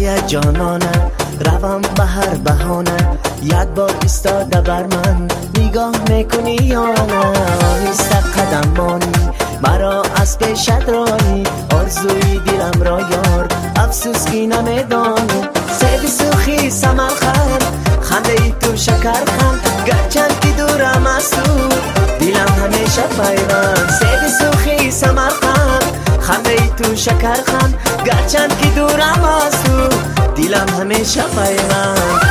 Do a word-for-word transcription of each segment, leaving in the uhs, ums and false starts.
بقیه جانانه روم به هر بهانه، یک بار ایستاده بر من نگاه میکنی یا نه؟ آهسته قدم مانی مرا از پیشت رانی، آرزوی دلم را یار افسوس کی نمیدانی. سیب سوخی سمرخند خنده ای تو شکرخند، گرچند که دورم از تو دلم همیشه پیوند. سیب سوخی سمرخند خنده ای تو شکرخند، گرچند که دورم از تو دلم همیشه پیوند.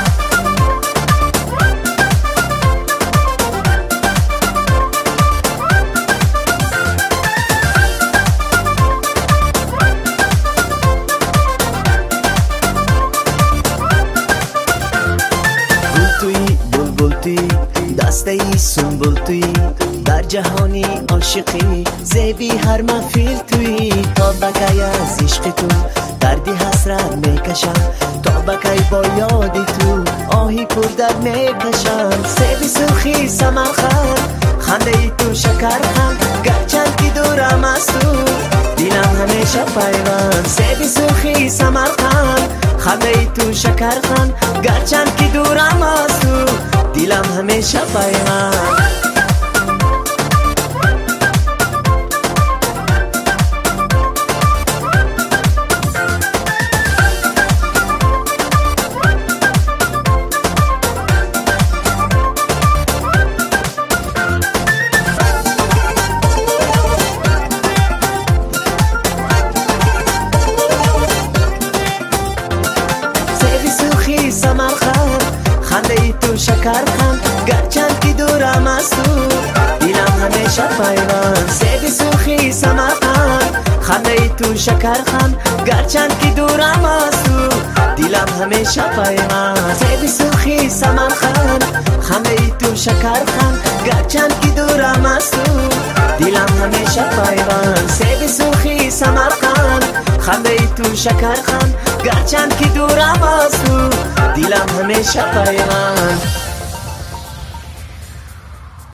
دسته ای سنبول توی در جهانی عاشقی، زیبی هر محفل توی. تا بکی از عشق تو دردی حسرت میکشم، تا بکی با یاد تو آهی پر درد میکشم. سیب سرخی سمرخند خنده ای تو شکرخند، گرچند که دورم از تو دلم همیشه پیوند. سیب سرخی سمرخند خنده ای تو شکرخند، گرچند که دورم از تو دلم همیشه پیوند. سمرخند خنده ای تو شکرخند، گرچند که دورم از تو دلم همیشه پیوند. سیب سرخی سمرخند خنده ای تو شکرخند، گرچند که دورم از تو دلم همیشه پیوند. سیب سرخی سمرخند خنده ای تو شکرخند، گرچند که دورم از تو دلم همیشه پیوند. سیب سرخی سمرخند خنده ای تو شکرخند، گرچند که دورم از تو دلم همیشه پیوند.